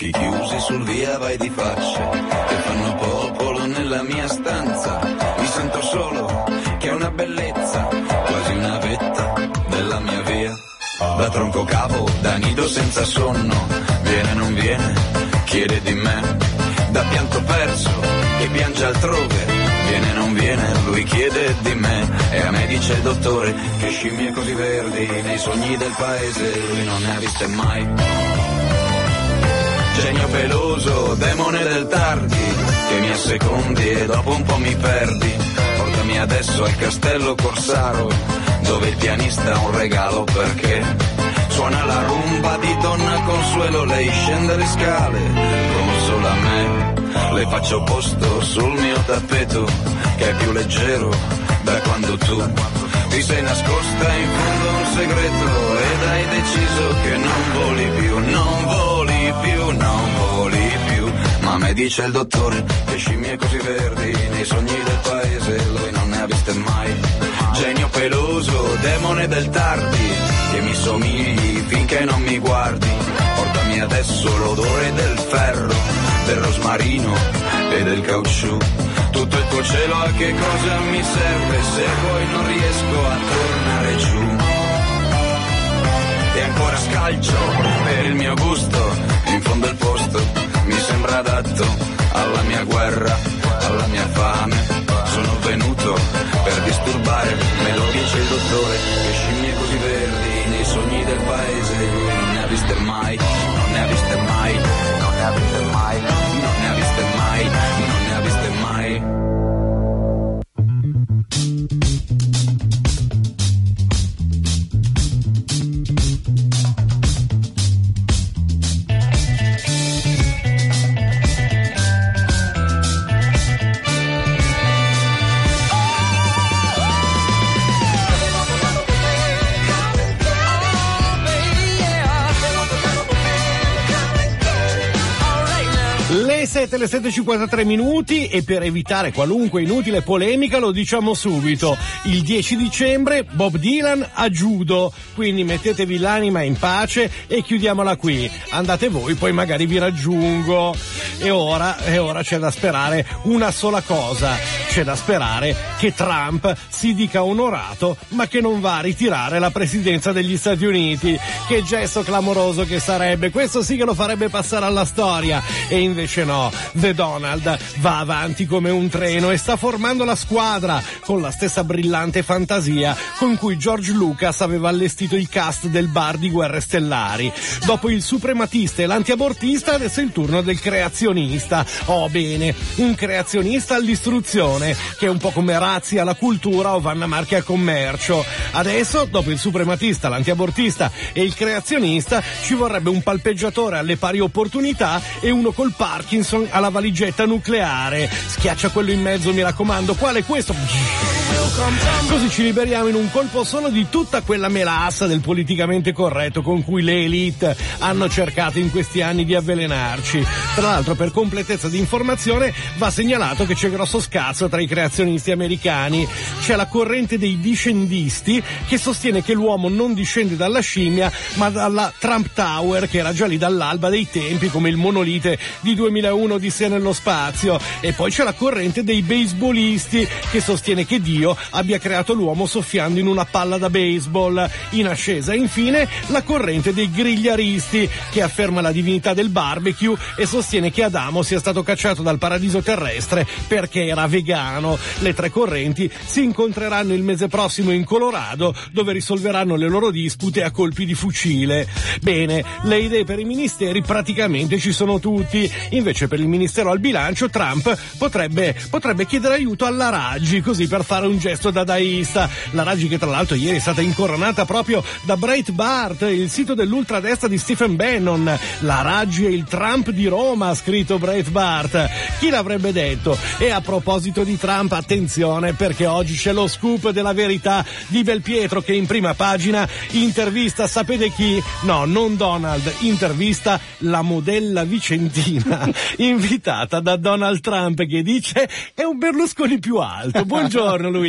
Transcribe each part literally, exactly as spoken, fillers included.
occhi chiusi sul via vai di faccia che fanno popolo nella mia stanza. Mi sento solo, che è una bellezza, quasi una vetta della mia via. Da tronco capo, da nido senza sonno, viene non viene, chiede di me. Da pianto perso, che piange altrove, viene non viene, lui chiede di me. E a me dice il dottore che scimmie così verdi nei sogni del paese lui non ne ha viste mai. Genio peloso, demone del tardi, che mi assecondi e dopo un po' mi perdi. Portami adesso al castello Corsaro, dove il pianista ha un regalo perché suona la rumba di Donna Consuelo. Lei scende le scale come a me, le faccio posto sul mio tappeto che è più leggero da quando tu ti sei nascosta in fondo a un segreto ed hai deciso che non voli più, non voli più, non voli più. Ma me dice il dottore che scimmie così verdi nei sogni del paese lui non ne ha viste mai. Genio peloso, demone del tardi, che mi somigli finché non mi guardi. Portami adesso l'odore del ferro, del rosmarino e del caucciù. Tutto il tuo cielo a che cosa mi serve se poi non riesco a tornare giù. E ancora scalcio per il mio gusto, in fondo il posto mi sembra adatto alla mia guerra, alla mia fame. Sono venuto per disturbare, me lo dice il dottore, che scimmie così verdi nei sogni del paese lui non ne ha viste mai, non ne ha viste mai, non ne ha viste mai, non ne ha viste mai, non ne ha viste mai. sette, le sette e cinquantatré minuti, e per evitare qualunque inutile polemica lo diciamo subito: il dieci dicembre Bob Dylan a judo, quindi mettetevi l'anima in pace e chiudiamola qui. Andate voi, poi magari vi raggiungo. E ora, e ora c'è da sperare una sola cosa: c'è da sperare che Trump si dica onorato ma che non va a ritirare la presidenza degli Stati Uniti. Che gesto clamoroso che sarebbe, questo sì che lo farebbe passare alla storia. E invece no, The Donald va avanti come un treno e sta formando la squadra con la stessa brillante fantasia con cui George Lucas aveva allestito il cast del bar di Guerre Stellari. Dopo il suprematista e l'antiabortista, adesso è il turno del creazionista. Oh bene, un creazionista all'istruzione, che è un po' come Razzi alla cultura o Vanna Marchi al commercio. Adesso, dopo il suprematista, l'antiabortista e il creazionista, ci vorrebbe un palpeggiatore alle pari opportunità e uno col Parkinson alla valigetta nucleare. Schiaccia quello in mezzo, mi raccomando. Quale questo? Così ci liberiamo in un colpo solo di tutta quella melassa del politicamente corretto con cui le elite hanno cercato in questi anni di avvelenarci. Tra l'altro, per completezza di informazione, va segnalato che c'è grosso scazzo tra i creazionisti americani. C'è la corrente dei discendisti che sostiene che l'uomo non discende dalla scimmia ma dalla Trump Tower, che era già lì dall'alba dei tempi, come il monolite di duemilauno Odissea nello spazio. E poi c'è la corrente dei baseballisti che sostiene che Dio abbia creato l'uomo soffiando in una palla da baseball. In ascesa infine la corrente dei grigliaristi che afferma la divinità del barbecue e sostiene che Adamo sia stato cacciato dal paradiso terrestre perché era vegano. Le tre correnti si incontreranno il mese prossimo in Colorado, dove risolveranno le loro dispute a colpi di fucile. Bene, le idee per i ministeri praticamente ci sono tutti. Invece per il ministero al bilancio Trump potrebbe, potrebbe chiedere aiuto alla Raggi, così per fare un gesto dadaista. La Raggi, che tra l'altro ieri è stata incoronata proprio da Breitbart, il sito dell'ultradestra di Stephen Bannon. La Raggi è il Trump di Roma, ha scritto Breitbart. Chi l'avrebbe detto? E a proposito di Trump, attenzione, perché oggi c'è lo scoop della verità di Belpietro, che in prima pagina intervista, sapete chi? No, non Donald, intervista la modella vicentina invitata da Donald Trump, che dice è un Berlusconi più alto. Buongiorno Luigi.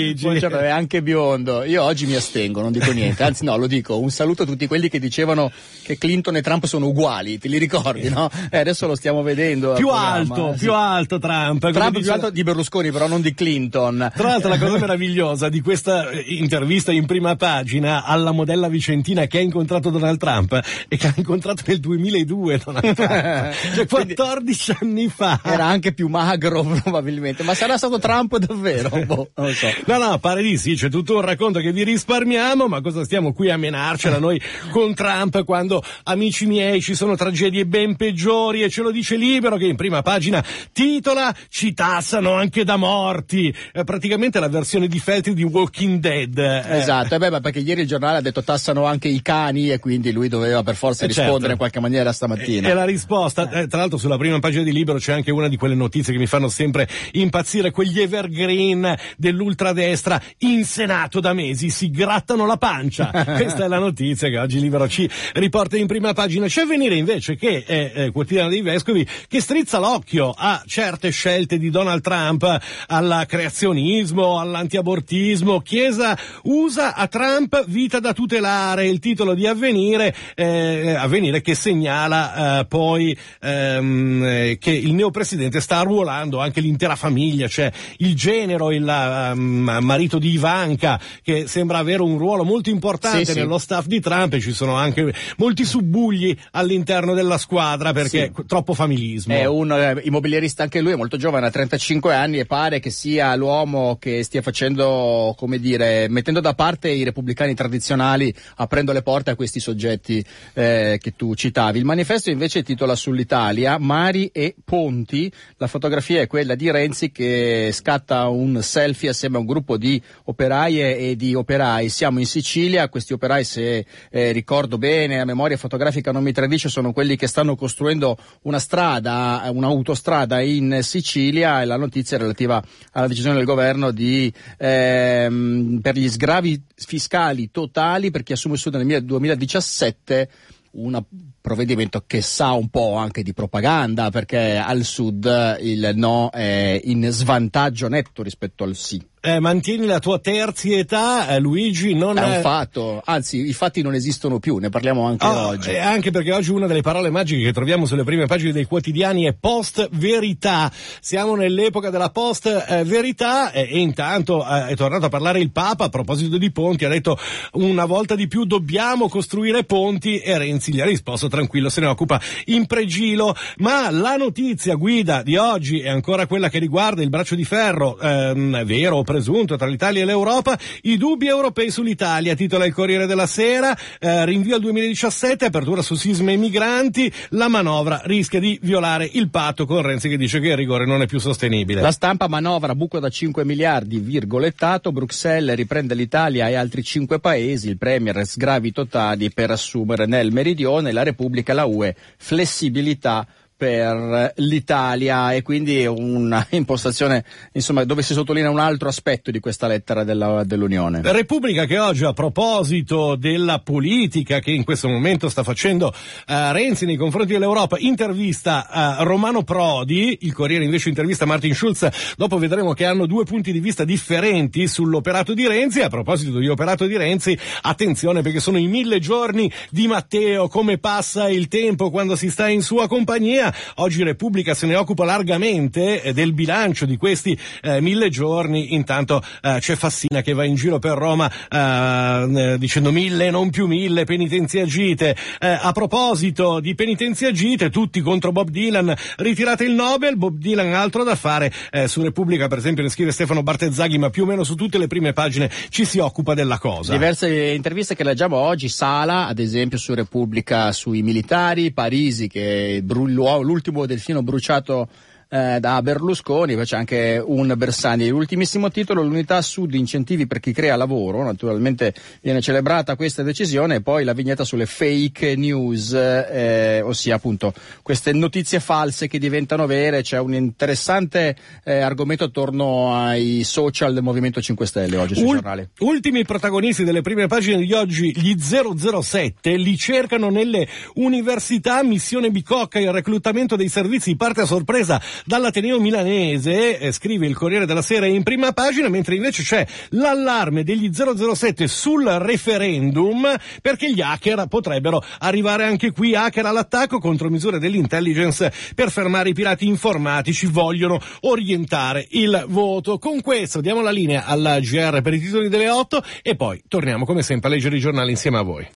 Luigi. Buongiorno, è anche biondo. Io oggi mi astengo, non dico niente, anzi no, lo dico. Un saluto a tutti quelli che dicevano che Clinton e Trump sono uguali, te li ricordi, no? Eh, adesso lo stiamo vedendo. Più alto, sì. più alto Trump. Trump più alto di Berlusconi, però non di Clinton. Tra l'altro la cosa meravigliosa di questa intervista in prima pagina alla modella vicentina che ha incontrato Donald Trump e che ha incontrato nel duemiladue Donald Trump, cioè quattordici anni fa. Era anche più magro probabilmente, ma sarà stato Trump davvero? Boh, non lo so. No, no, pare di sì, c'è tutto un racconto che vi risparmiamo, ma cosa stiamo qui a menarcela noi con Trump quando, amici miei, ci sono tragedie ben peggiori, e ce lo dice Libero che in prima pagina titola "Ci tassano anche da morti", eh, praticamente la versione di Feltri di Walking Dead. Eh. Esatto, eh beh, ma perché ieri il giornale ha detto tassano anche i cani e quindi lui doveva per forza rispondere certo. in qualche maniera stamattina. E, e la risposta, eh, tra l'altro sulla prima pagina di Libero c'è anche una di quelle notizie che mi fanno sempre impazzire, quegli evergreen dell'ultradestra in Senato da mesi si grattano la pancia. Questa è la notizia che oggi Libero ci riporta in prima pagina. C'è Avvenire invece che è eh, quotidiano dei vescovi che strizza l'occhio a certe scelte di Donald Trump, al creazionismo, all'antiabortismo. Chiesa usa a Trump vita da tutelare, il titolo di Avvenire, eh, Avvenire che segnala eh, poi ehm, che il neopresidente sta arruolando anche l'intera famiglia, cioè il genero, il um, marito di Ivanka, che sembra avere un ruolo molto importante sì, nello sì. staff di Trump, e ci sono anche molti subbugli all'interno della squadra perché sì. troppo familismo. È un eh, immobiliarista anche lui, è molto giovane, ha trentacinque anni e pare che sia l'uomo che stia facendo, come dire, mettendo da parte i repubblicani tradizionali, aprendo le porte a questi soggetti eh, che tu citavi. Il manifesto invece titola sull'Italia "Mari e ponti". La fotografia è quella di Renzi che scatta un selfie assieme a un gruppo di operaie e di operai. Siamo in Sicilia, questi operai, se eh, ricordo bene, la memoria fotografica non mi tradisce, sono quelli che stanno costruendo una strada, un'autostrada in Sicilia, e la notizia è relativa alla decisione del governo di ehm, per gli sgravi fiscali totali per chi assume su nel duemiladiciassette, un provvedimento che sa un po' anche di propaganda, perché al sud il no è in svantaggio netto rispetto al sì. Eh, mantieni la tua terzietà, eh, Luigi, non è un fatto, anzi i fatti non esistono più, ne parliamo anche oh, oggi. Eh, anche perché oggi una delle parole magiche che troviamo sulle prime pagine dei quotidiani è post-verità. Siamo nell'epoca della post-verità, eh, e intanto eh, è tornato a parlare il Papa a proposito di ponti, ha detto una volta di più dobbiamo costruire ponti, e Renzi gli ha risposto tranquillo, se ne occupa in pregilo. Ma la notizia guida di oggi è ancora quella che riguarda il braccio di ferro, ehm, vero o presunto, tra l'Italia e l'Europa. I dubbi europei sull'Italia, titola il Corriere della Sera, eh, rinvio al duemiladiciassette, apertura su sisma e migranti, la manovra rischia di violare il patto, con Renzi che dice che il rigore non è più sostenibile. La Stampa: manovra, buco da cinque miliardi, virgolettato, Bruxelles riprende l'Italia e altri cinque paesi, il Premier sgravi totali per assumere nel meridione, la Repubblica, la U E, flessibilità per l'Italia, e quindi una impostazione, insomma, dove si sottolinea un altro aspetto di questa lettera della, dell'Unione. Repubblica che oggi, a proposito della politica che in questo momento sta facendo uh, Renzi nei confronti dell'Europa, intervista uh, Romano Prodi. Il Corriere invece intervista Martin Schulz. Dopo vedremo che hanno due punti di vista differenti sull'operato di Renzi. A proposito di operato di Renzi, attenzione, perché sono i mille giorni di Matteo, come passa il tempo quando si sta in sua compagnia. Oggi Repubblica se ne occupa largamente eh, del bilancio di questi eh, mille giorni. Intanto eh, c'è Fassina che va in giro per Roma eh, dicendo mille, non più mille, penitenze agite. Eh, a proposito di penitenze agite, tutti contro Bob Dylan, ritirate il Nobel, Bob Dylan ha altro da fare. Eh, su Repubblica per esempio ne scrive Stefano Bartezzaghi, ma più o meno su tutte le prime pagine ci si occupa della cosa. Diverse interviste che leggiamo oggi, Sala ad esempio su Repubblica sui militari, Parisi che brullò l'ultimo delfino bruciato eh, da Berlusconi, poi c'è anche un Bersani. L'ultimissimo titolo: l'unità sud, incentivi per chi crea lavoro. Naturalmente viene celebrata questa decisione, e poi la vignetta sulle fake news, eh, ossia appunto queste notizie false che diventano vere. C'è un interessante eh, argomento attorno ai social del Movimento cinque Stelle oggi sui Ul- giornali. Ultimi protagonisti delle prime pagine di oggi, gli zero zero sette, li cercano nelle università, missione Bicocca, il reclutamento dei servizi parte a sorpresa dall'Ateneo Milanese, eh, scrive il Corriere della Sera in prima pagina, mentre invece c'è l'allarme degli zero zero sette sul referendum, perché gli hacker potrebbero arrivare anche qui, hacker all'attacco, contromisure dell'intelligence per fermare i pirati informatici, vogliono orientare il voto. Con questo diamo la linea alla G R per i titoli delle otto e poi torniamo come sempre a leggere i giornali insieme a voi.